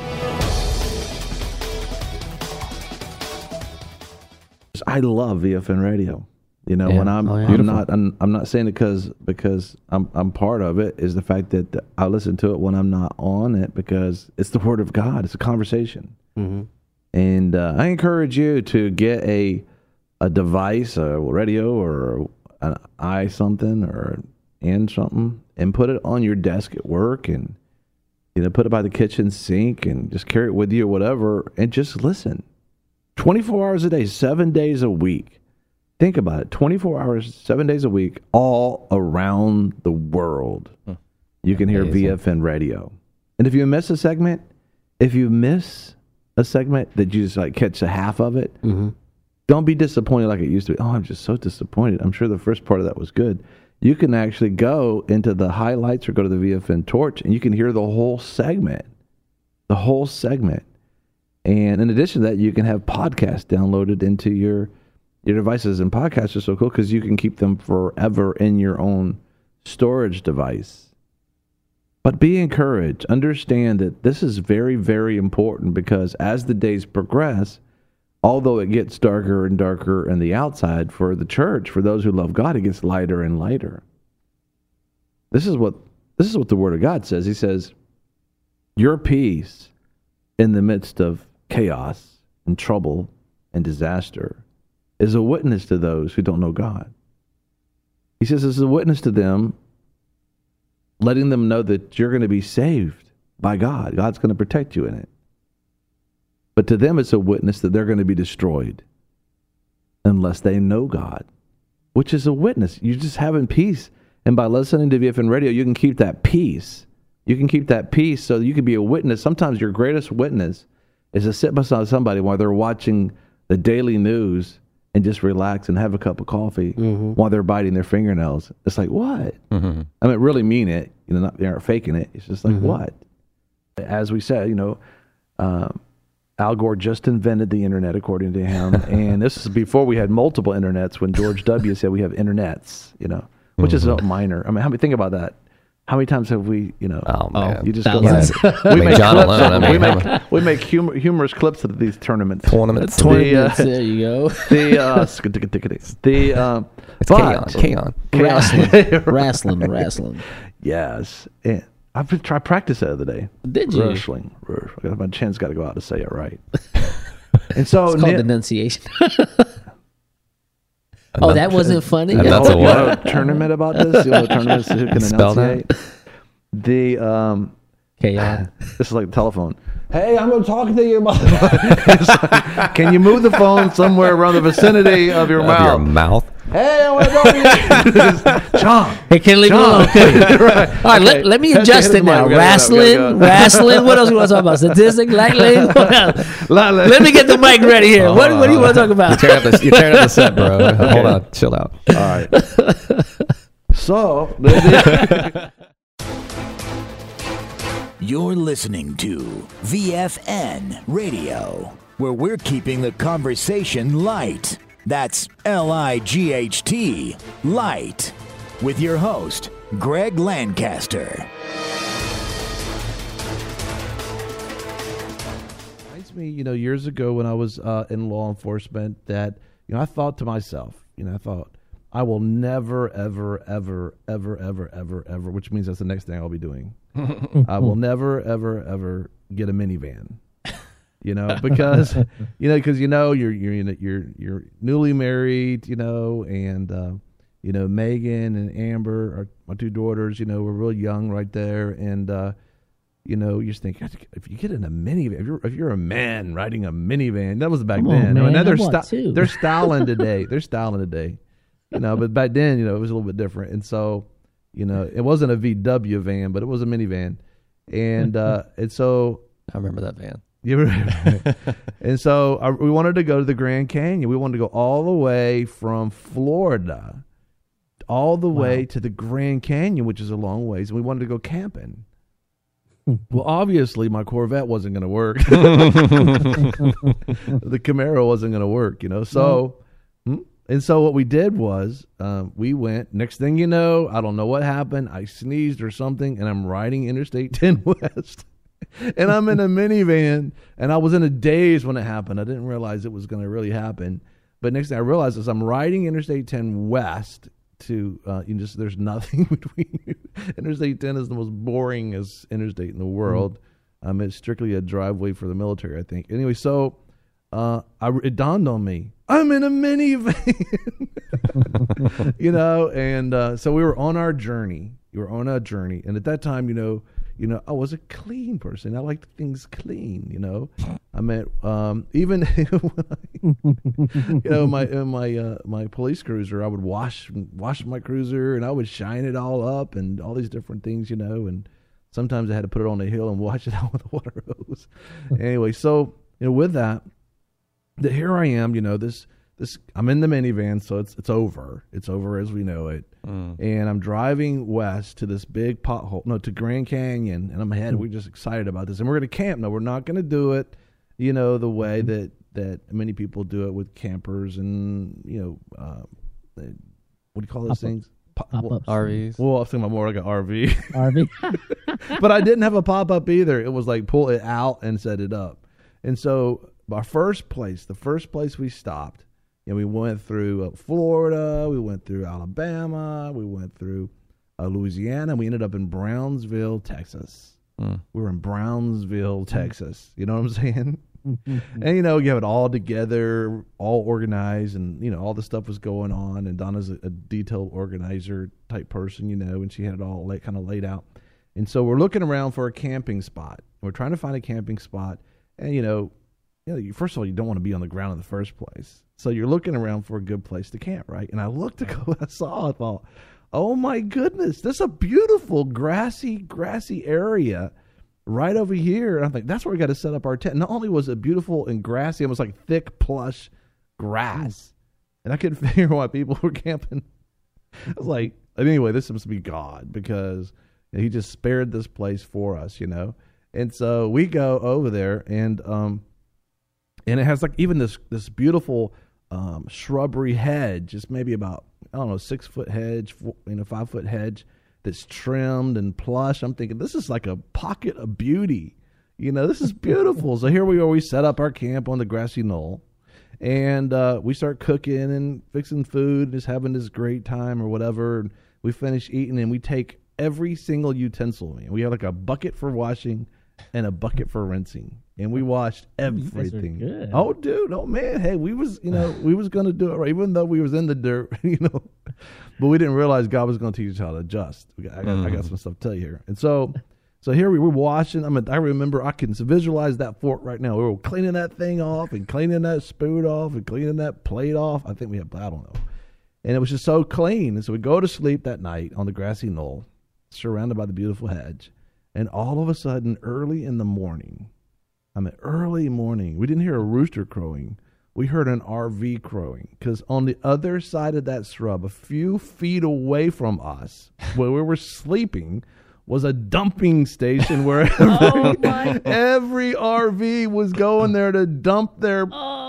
I love VFN Radio. When I'm not saying it because I'm part of it, is the fact that I listen to it when I'm not on it, because it's the Word of God. It's a conversation. And I encourage you to get a device, a radio or an something or something, and put it on your desk at work, and put it by the kitchen sink, and just carry it with you or whatever, and just listen. 24 hours a day, 7 days a week. Think about it. 24 hours, 7 days a week, all around the world. You can hear VFN Radio. And if you miss a segment that you just catch a half of it, don't be disappointed like it used to be. Oh, I'm just so disappointed. I'm sure the first part of that was good. You can actually go into the highlights or go to the VFN Torch, and you can hear the whole segment. And in addition to that, you can have podcasts downloaded into your devices. And podcasts are so cool because you can keep them forever in your own storage device. But be encouraged. Understand that this is very, very important, because as the days progress, although it gets darker and darker on the outside for the church, for those who love God, it gets lighter and lighter. This is what the Word of God says. He says, your peace in the midst of chaos and trouble and disaster is a witness to those who don't know God. He says it's a witness to them, letting them know that you're going to be saved by God. God's going to protect you in it. But to them, it's a witness that they're going to be destroyed unless they know God, which is a witness. You're just having peace. And by listening to VFN Radio, you can keep that peace. You can keep that peace so that you can be a witness. Sometimes your greatest witness is to sit beside somebody while they're watching the daily news and just relax and have a cup of coffee while they're biting their fingernails. It's like, what? I mean, really mean it. They aren't faking it. It's just like, what? As we said, Al Gore just invented the internet, according to him. And this is before we had multiple internets, when George W. said we have internets, which is minor. I mean, think about that. How many times have we, Oh, man. you just thousands. go back. We make John clips alone, of- we make humorous clips of these tournaments. Tournaments. There you go. It's chaos. Wrestling. Yes. And I've tried practice the other day. Did you? Wrestling. My chin's got to go out to say it right. And so It's called denunciation. Oh, that wasn't funny? That's a what? Tournament about this? Tournaments who can Spell enunciate? that? This is like the telephone. Hey, I'm going to talk to you about like, can you move the phone somewhere around the vicinity of your mouth? Your mouth. Hey, I want to talk to you. John. Hey, can't leave me alone. Right. All right, Okay. let me Hit adjust the it mic. now. We gotta go. Wrestling. What else you want to talk about? Statistics, lightning. What else? Let me get the mic ready here. What do you want to talk about? You're tearing up the set, bro. Hold on. Chill out. All right. So, You're listening to VFN Radio, where we're keeping the conversation light. That's LIGHT, light. With your host, Greg Lancaster. reminds me, years ago when I was in law enforcement that, I thought to myself, I thought, I will never, ever, ever, ever, ever, ever, ever, which means that's the next thing I'll be doing. I will never, ever, ever get a minivan. Because you're newly married, and Megan and Amber are my two daughters. We're real young right there, and you just think if you get in a minivan, if you're a man riding a minivan, that was back then. Man, now they're they're styling today. They're styling today, but back then, it was a little bit different, and so it wasn't a VW van, but it was a minivan, and so I remember that van. And so we wanted to go to the Grand Canyon. We wanted to go all the way from Florida, all the way to the Grand Canyon, which is a long ways, and we wanted to go camping. Well, obviously, my Corvette wasn't going to work. The Camaro wasn't going to work, So, and so what we did was we went. Next thing you know, I don't know what happened. I sneezed or something, and I'm riding Interstate 10 West. And I'm in a minivan, and I was in a daze when it happened. I didn't realize it was going to really happen. But next thing I realized is I'm riding Interstate 10 West to, there's nothing between you. Interstate 10 is the most boring interstate in the world. It's strictly a driveway for the military, I think. Anyway, so it dawned on me, I'm in a minivan, and so we were on our journey. And at that time, I was a clean person. I liked things clean, I meant, even my police cruiser, I would wash my cruiser, and I would shine it all up and all these different things, and sometimes I had to put it on a hill and wash it out with a water hose. Anyway, so, with that here I am, this I'm in the minivan, so it's over. It's over as we know it. And I'm driving west to this big to Grand Canyon, and I'm ahead. We're just excited about this, and we're going to camp. No, we're not going to do it, the way that many people do it with campers and what do you call those things? Pop-ups. RVs. Well, I was thinking about more like an RV. RV. But I didn't have a pop-up either. It was like pull it out and set it up. And so the first place we stopped. And we went through Florida, we went through Alabama, we went through Louisiana. We ended up in Brownsville, Texas. We were in Brownsville, Texas. You know what I'm saying? And, you have it all together, all organized, and, all the stuff was going on. And Donna's a detailed organizer type person, and she had it all kind of laid out. And so we're looking around for a camping spot. We're trying to find a camping spot. And, first of all, you don't want to be on the ground in the first place. So you're looking around for a good place to camp, right? And I looked I thought, oh my goodness, this is a beautiful grassy area right over here. And I think that's where we got to set up our tent. Not only was it beautiful and grassy, it was like thick, plush grass. And I couldn't figure why people were camping. I was like, anyway, this must be God, because he just spared this place for us, And so we go over there, and it has like even this beautiful shrubbery hedge. It's maybe about 6 foot hedge, 5 foot hedge that's trimmed and plush. I'm thinking this is like a pocket of beauty. This is beautiful. So here we are. We set up our camp on the grassy knoll, and we start cooking and fixing food, just having this great time or whatever. And we finish eating, and we take every single utensil. Man, we have like a bucket for washing and a bucket for rinsing. And we washed everything. You guys are good. Oh, dude. Oh, man. Hey, we was going to do it right, even though we was in the dirt, But we didn't realize God was going to teach us how to adjust. I got some stuff to tell you here. And so So here we were watching. I remember, I can visualize that fork right now. We were cleaning that thing off and cleaning that spoon off and cleaning that plate off. I think we had, I don't know. And it was just so clean. And so we go to sleep that night on the grassy knoll, surrounded by the beautiful hedge. And all of a sudden, early morning, we didn't hear a rooster crowing. We heard an RV crowing, because on the other side of that shrub, a few feet away from us, where we were sleeping, was a dumping station where every RV was going there to dump their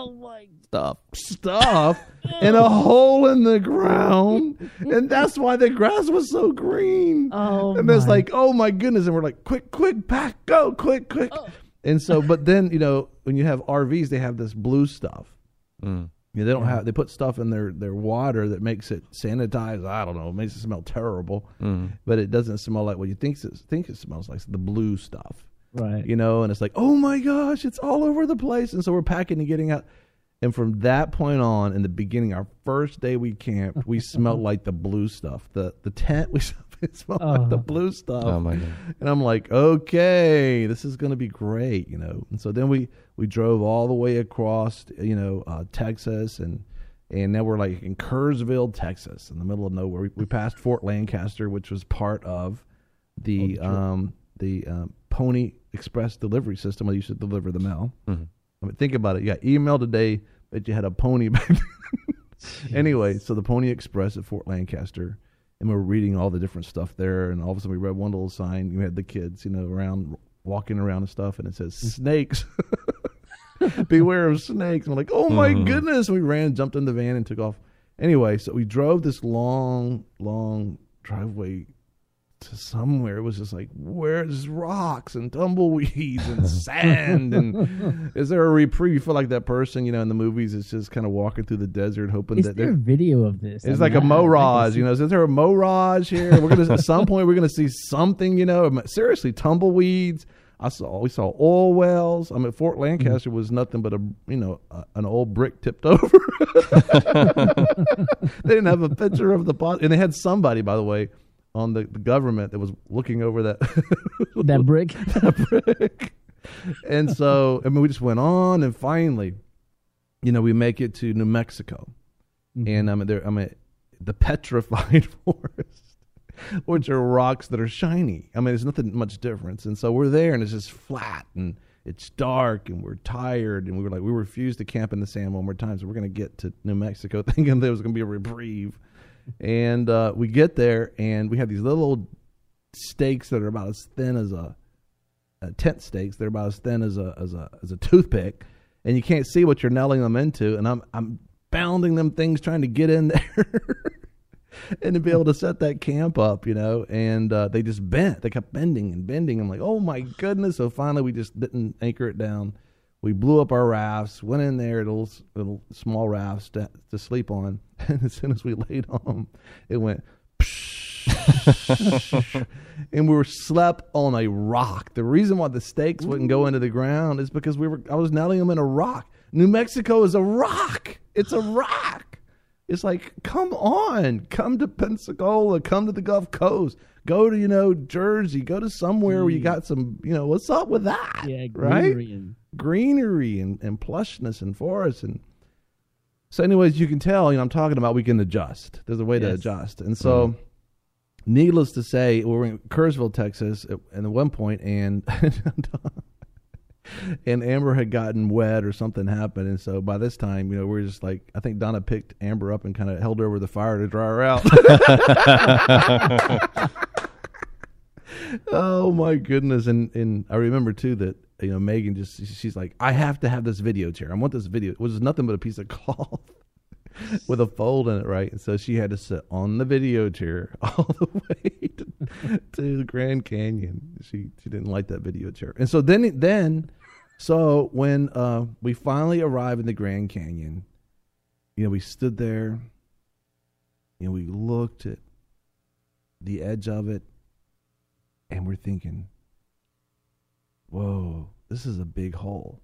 stuff in a hole in the ground. And that's why the grass was so green. And it's like, oh my goodness. And we're like, quick, pack, go, quick. And so, but then, when you have RVs, they have this blue stuff. They don't have. They put stuff in their water that makes it sanitized. I don't know. It makes it smell terrible, but it doesn't smell like what you think it smells like. The blue stuff, right? And it's like, oh my gosh, it's all over the place. And so we're packing and getting out. And from that point on, in the beginning, our first day we camped, we smelled like the blue stuff. The tent, it smelled like the blue stuff. Oh my God. And I'm like, okay, this is going to be great, And so then we drove all the way across, Texas, and now we're like in Kerrsville, Texas, in the middle of nowhere. We passed Fort Lancaster, which was part of the Pony Express delivery system. I used to deliver the mail. I mean, think about it. You got email today, but you had a pony back then. Anyway, so the Pony Express at Fort Lancaster, and we were reading all the different stuff there, and all of a sudden we read one little sign. You had the kids, around, walking around and stuff, and it says, snakes. Beware of snakes. And we're like, oh my goodness. We ran, jumped in the van, and took off. Anyway, so we drove this long driveway to somewhere. It was just like, where's rocks and tumbleweeds and sand, and is there a reprieve? You feel like that person, in the movies, is just kind of walking through the desert hoping that there's a video of this. It's like a mirage, is there a mirage here? We're gonna at some point we're gonna see something, seriously, tumbleweeds. We saw oil wells. I mean, Fort Lancaster was nothing but an old brick tipped over. They didn't have a picture of the pot, and they had somebody, by the way, on the government that was looking over that brick. And so, we just went on, and finally, we make it to New Mexico, and the petrified forest, which are rocks that are shiny. There's nothing much difference. And so we're there, and it's just flat, and it's dark, and we're tired, and we refused to camp in the sand one more time, so we're going to get to New Mexico thinking there was going to be a reprieve. And we get there, and we have these little stakes that are about as thin as a tent stakes. They're about as thin as a toothpick, and you can't see what you're nailing them into. And I'm bounding them things, trying to get in there and to be able to set that camp up, And they just bent. They kept bending and bending. I'm like, oh my goodness! So finally, we just didn't anchor it down. We blew up our rafts, went in there, little small rafts to sleep on. And as soon as we laid on them, it went, and we were slept on a rock. The reason why the stakes wouldn't go into the ground is because I was nailing them in a rock. New Mexico is a rock. It's a rock. It's like, come on, come to Pensacola, come to the Gulf Coast, go to, Jersey, go to somewhere where you got some, what's up with that? Yeah, greenery and plushness and forest. And so anyways, you can tell, I'm talking about we can adjust. There's a way to adjust. And so needless to say, we were in Kerrsville, Texas at one point, and and Amber had gotten wet or something happened. And so by this time, we were just like, I think Donna picked Amber up and kind of held her over the fire to dry her out. Oh my goodness. And I remember too that, Megan she's like, I have to have this video chair. I want this video. It was nothing but a piece of cloth with a fold in it, right? And so she had to sit on the video chair all the way to the Grand Canyon. She didn't like that video chair. And so then when we finally arrived in the Grand Canyon, we stood there, we looked at the edge of it, and we're thinking, whoa, this is a big hole.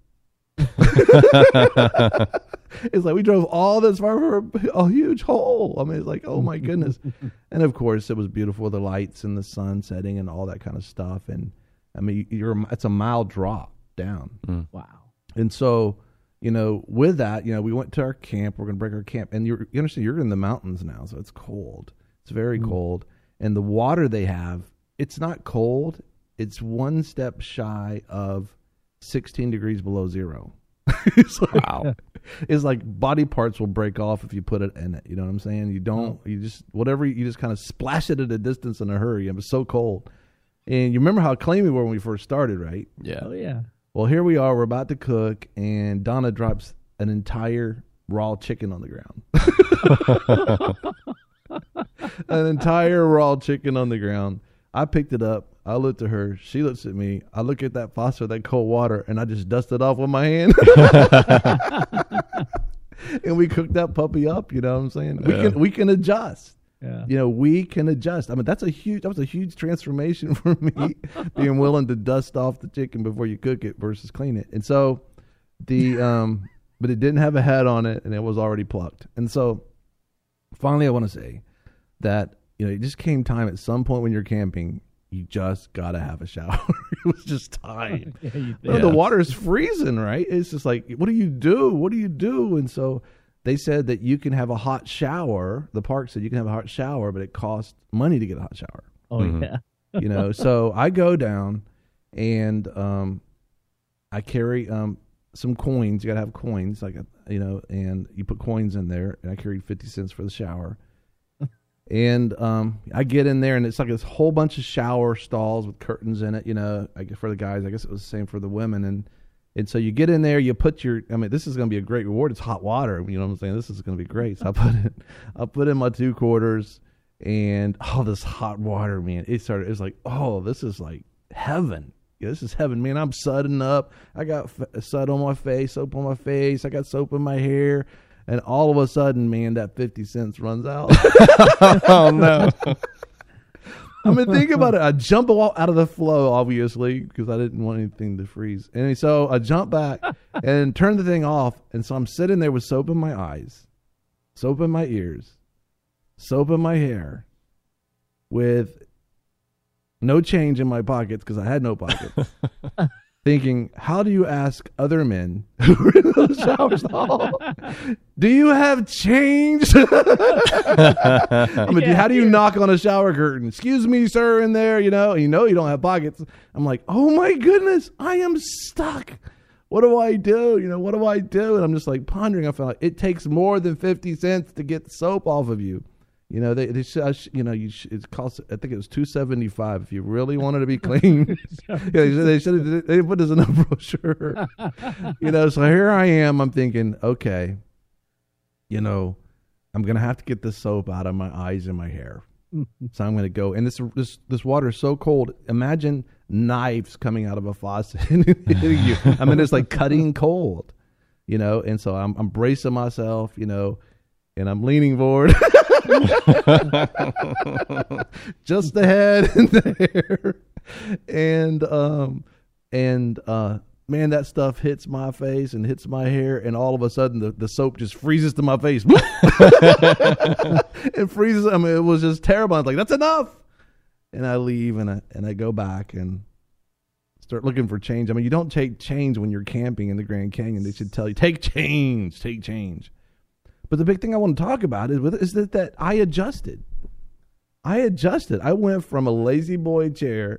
It's like we drove all this far for a huge hole. It's like, oh my goodness. And of course, it was beautiful, the lights and the sun setting and all that kind of stuff. And I mean, it's a mile drop down. Wow. And so, with that, we went to our camp. We're going to break our camp. And you understand, you're in the mountains now, so it's cold. It's very cold. And the water they have, it's not cold. It's one step shy of 16 degrees below zero. It's like, wow. It's like body parts will break off if you put it in it. You know what I'm saying? You just kind of splash it at a distance in a hurry. It was so cold. And you remember how clean we were when we first started, right? Yeah. Oh, yeah. Well, here we are. We're about to cook, and Donna drops an entire raw chicken on the ground. An entire raw chicken on the ground. I picked it up. I looked at her. She looks at me. I look at that faucet, that cold water, and I just dust it off with my hand. And we cooked that puppy up. You know what I'm saying? Yeah. We can adjust. Yeah. We can adjust. I mean, that was a huge transformation for me, being willing to dust off the chicken before you cook it versus clean it. And so but it didn't have a head on it, and it was already plucked. And so finally, I want to say that, it just came time at some point when you're camping, you just got to have a shower. It was just time. The water is freezing, right? It's just like, what do you do? What do you do? And so they said that you can have a hot shower. The park said you can have a hot shower, but it costs money to get a hot shower. Oh, yeah. So I go down and I carry some coins. You got to have coins, and you put coins in there. And I carried 50 cents for the shower. And I get in there, and it's like this whole bunch of shower stalls with curtains in it, I guess for the guys. I guess it was the same for the women. And so you get in there, you put this is going to be a great reward. It's hot water. You know what I'm saying? This is going to be great. So I put in my 2 quarters, and this hot water, man, it was like, this is like heaven. Yeah, this is heaven, man. I'm sudding up. I got sud on my face, soap on my face. I got soap in my hair. And all of a sudden, man, that 50 cents runs out. Oh, no. I mean, think about it. I jump out of the flow, obviously, because I didn't want anything to freeze. And so I jump back and turn the thing off. And so I'm sitting there with soap in my eyes, soap in my ears, soap in my hair, with no change in my pockets because I had no pockets. Thinking, how do you ask other men who are in those shower stalls, do you have change? How do you knock on a shower curtain? Excuse me, sir, in there, you don't have pockets. I'm like, oh my goodness, I am stuck. What do I do? What do I do? And I'm just like pondering. I feel like it takes more than 50 cents to get soap off of you. It costs. I think it was $2.75 if you really wanted to be clean. They put this in a brochure. So here I am. I'm thinking, okay, I'm gonna have to get this soap out of my eyes and my hair. So I'm gonna go. And this water is so cold. Imagine knives coming out of a faucet and hitting you. I mean, it's like cutting cold. And so I'm bracing myself. And I'm leaning forward. Just the head and the hair. And man, that stuff hits my face and hits my hair, and all of a sudden the soap just freezes to my face. It freezes. I mean, it was just terrible. I was like, that's enough. And I leave and I go back and start looking for change. I mean, you don't take change when you're camping in the Grand Canyon. They should tell you, take change. But the big thing I want to talk about is that I adjusted. I went from a lazy boy chair,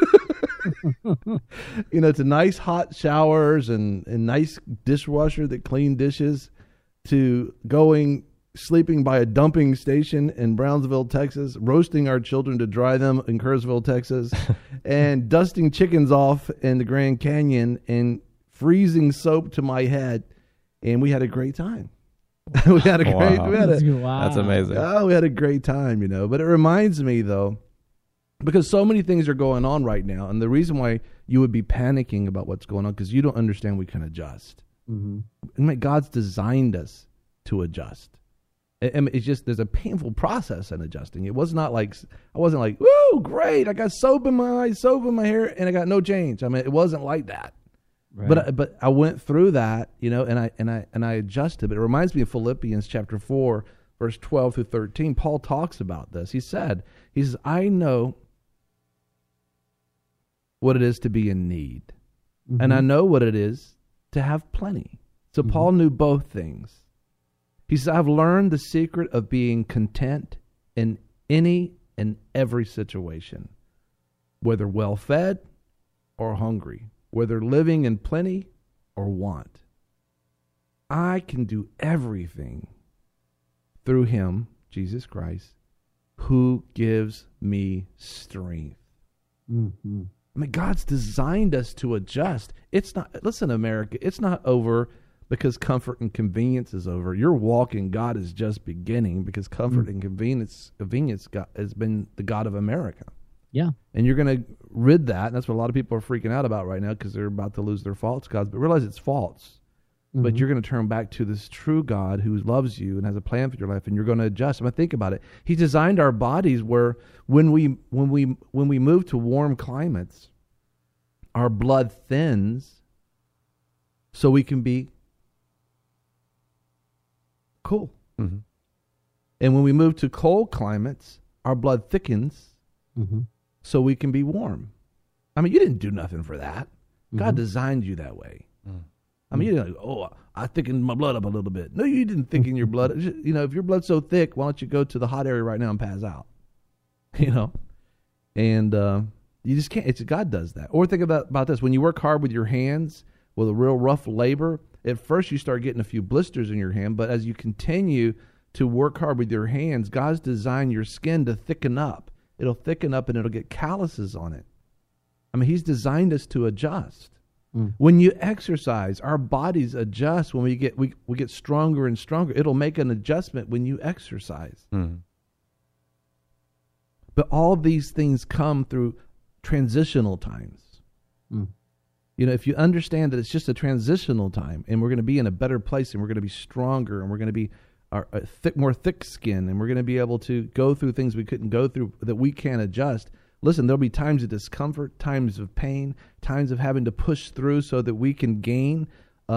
to nice hot showers and nice dishwasher that cleaned dishes, to sleeping by a dumping station in Brownsville, Texas, roasting our children to dry them in Kerrsville, Texas, and dusting chickens off in the Grand Canyon and freezing soap to my head. And we had a great time. We had a great. Wow. That's amazing. Oh, we had a great time, But it reminds me, though, because so many things are going on right now, and the reason why you would be panicking about what's going on because you don't understand we can adjust. Mm-hmm. And God's designed us to adjust. It's just there's a painful process in adjusting. It was not like I wasn't like, woo, great! I got soap in my eyes, soap in my hair, and I got no change. I mean, it wasn't like that. Right. But I went through that, and I adjusted. But it reminds me of Philippians chapter 4, verse 12 through 13. Paul talks about this. He says, I know what it is to be in need. And I know what it is to have plenty. So Paul knew both things. He says, I've learned the secret of being content in any and every situation, whether well-fed or hungry, whether living in plenty or want. I can do everything through him, Jesus Christ, who gives me strength. I mean, God's designed us to adjust. It's not, listen, America, it's not over because comfort and convenience is over. Your walk in God is just beginning because comfort and convenience has been the God of America. Yeah. And you're going to rid that. And that's what a lot of people are freaking out about right now because they're about to lose their false gods. But realize it's false. But you're going to turn back to this true God who loves you and has a plan for your life, and you're going to adjust. I mean, think about it. He designed our bodies where when we move to warm climates, our blood thins so we can be cool. And when we move to cold climates, our blood thickens so we can be warm. I mean, you didn't do nothing for that. God designed you that way. I mean, you're like, oh, I thickened my blood up a little bit. No, you didn't thicken your blood. You know, if your blood's so thick, why don't you go to the hot area right now and pass out? You know? And you just can't. God does that. Or think about this. When you work hard with your hands, with a real rough labor, at first you start getting a few blisters in your hand, but as you continue to work hard with your hands, God's designed your skin to thicken up. It'll thicken up and it'll get calluses on it. I mean, he's designed us to adjust. When you exercise, our bodies adjust when we get stronger and stronger. It'll make an adjustment when you exercise. But all these things come through transitional times. You know, if you understand that it's just a transitional time and we're going to be in a better place and we're going to be stronger and we're going to be more thick skin and we're going to be able to go through things we couldn't go through that we can't adjust. Listen, there'll be times of discomfort, times of pain, times of having to push through so that we can gain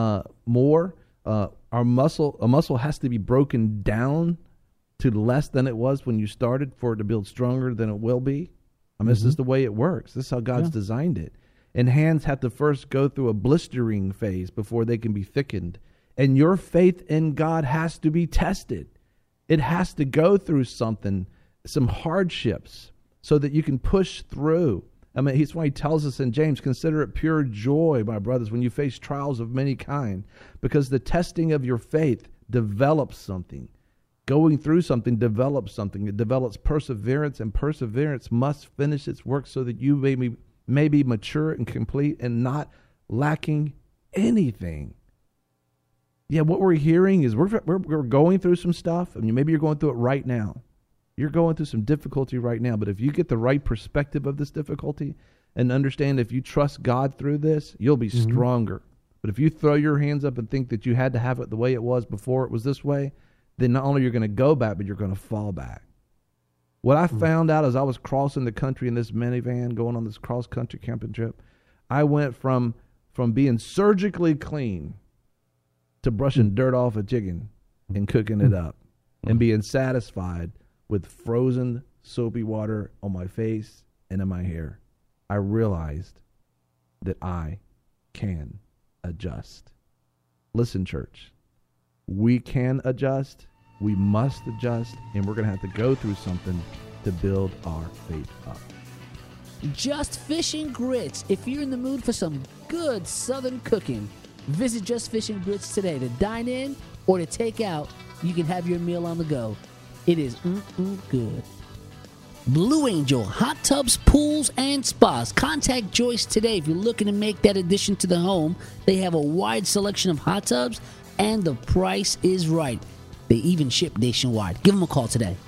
more. A muscle has to be broken down to less than it was when you started for it to build stronger than it will be. I mean, this is the way it works. This is how God's designed it. And hands have to first go through a blistering phase before they can be thickened. And your faith in God has to be tested. It has to go through some hardships, so that you can push through. I mean, that's why he tells us in James, consider it pure joy, my brothers, when you face trials of many kind, because the testing of your faith develops something. Going through something develops something. It develops perseverance, and perseverance must finish its work so that you may be mature and complete and not lacking anything. Yeah, what we're hearing is we're going through some stuff. I mean, maybe you're going through it right now. You're going through some difficulty right now, but if you get the right perspective of this difficulty and understand if you trust God through this, you'll be stronger. But if you throw your hands up and think that you had to have it the way it was before it was this way, then not only you're going to go back, but you're going to fall back. What I found out as I was crossing the country in this minivan, going on this cross-country camping trip, I went from being surgically clean to brushing dirt off a chicken and cooking it up and being satisfied with frozen soapy water on my face and in my hair. I realized that I can adjust. Listen, church, we can adjust, we must adjust, and we're going to have to go through something to build our faith up. Just Fish and Grits. If you're in the mood for some good Southern cooking, visit Just Fish and Grits today. To dine in or to take out, you can have your meal on the go. It is good. Blue Angel, hot tubs, pools, and spas. Contact Joyce today if you're looking to make that addition to the home. They have a wide selection of hot tubs, and the price is right. They even ship nationwide. Give them a call today.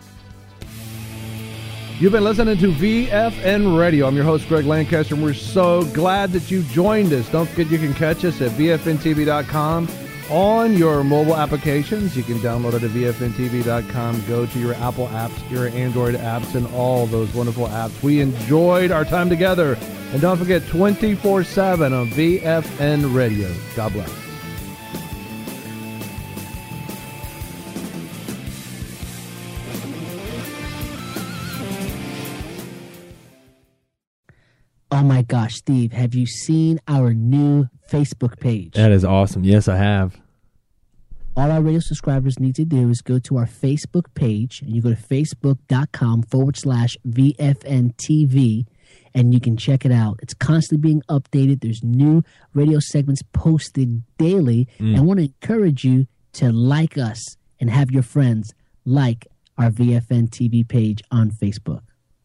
You've been listening to VFN Radio. I'm your host, Greg Lancaster, and we're so glad that you joined us. Don't forget you can catch us at VFNTV.com. On your mobile applications, you can download it at VFNTV.com. Go to your Apple apps, your Android apps, and all those wonderful apps. We enjoyed our time together. And don't forget, 24/7 on VFN Radio. God bless. Oh my gosh, Steve, have you seen our new Facebook page? That is awesome. Yes, I have. All our radio subscribers need to do is go to our Facebook page, and you go to facebook.com/VFNTV, and you can check it out. It's constantly being updated. There's new radio segments posted daily. And I want to encourage you to like us and have your friends like our VFN TV page on Facebook.